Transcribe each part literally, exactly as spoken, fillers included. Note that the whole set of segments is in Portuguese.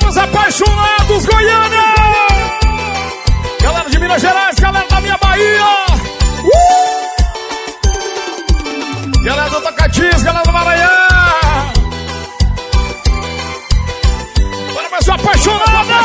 Os apaixonados, Goiânia! Galera de Minas Gerais, galera da minha Bahia! Uh! Galera do Tocantins, galera do Maranhão! Bora mais uma apaixonada!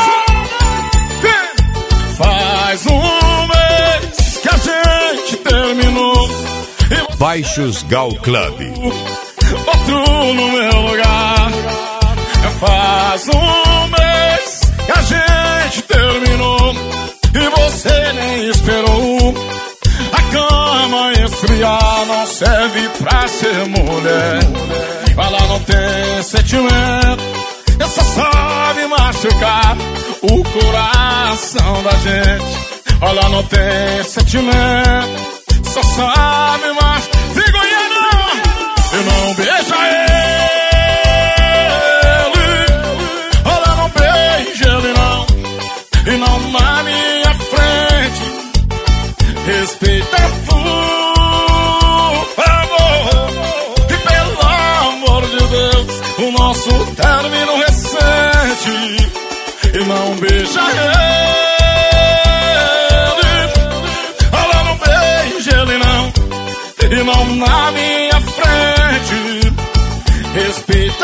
Faz um mês que a gente terminou. Baixos Gal Club. Outro no meu lugar. Faz um mês que a gente terminou e você nem esperou. A cama esfriar não serve pra ser mulher. Ela não tem sentimento, ela só sabe machucar o coração da gente. Ela não tem sentimento, só sabe machucar. Vergonha não, eu não beija ele. E não na minha frente. Respeita, por favor. E pelo amor de Deus, o nosso término recente. E não beija ele. Ela não beija ele não. E não na minha frente. Respeita,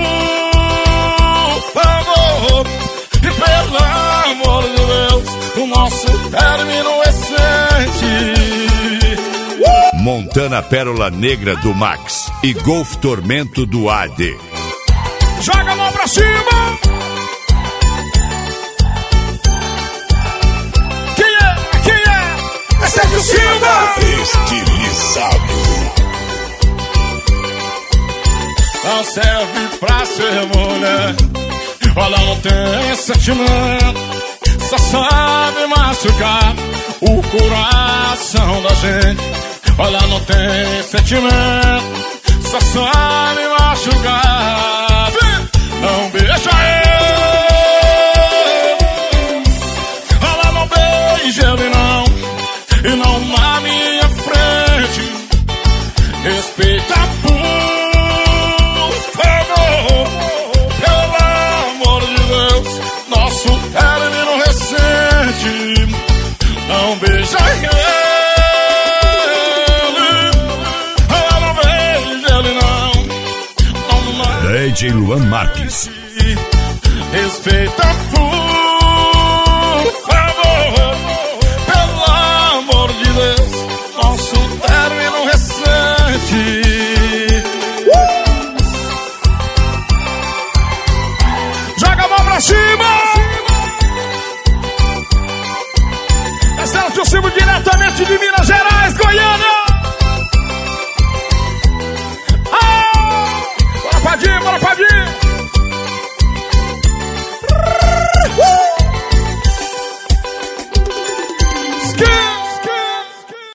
por favor. E pelo amor de Deus, o nosso término recente. uh! Montana Pérola Negra do Max e Golf Tormento do A D. Joga a mão pra cima. Quem é? Quem é? É Sérgio Silva. Estilizado. Não serve pra ser mulher. Ela não tem sentimento, só sabe machucar o coração da gente. Ela não tem sentimento, só sabe machucar. Não beija ele. Ela não beija ele não. E não na minha frente. Respeita, por favor. Nosso término recente. Não beija ele. Ela não beija ele não. Não, não. D J Luan Marques. Respeita, por favor. Pelo amor de Deus, nosso término recente. Joga a mão pra cima. Sérgio Silva diretamente de Minas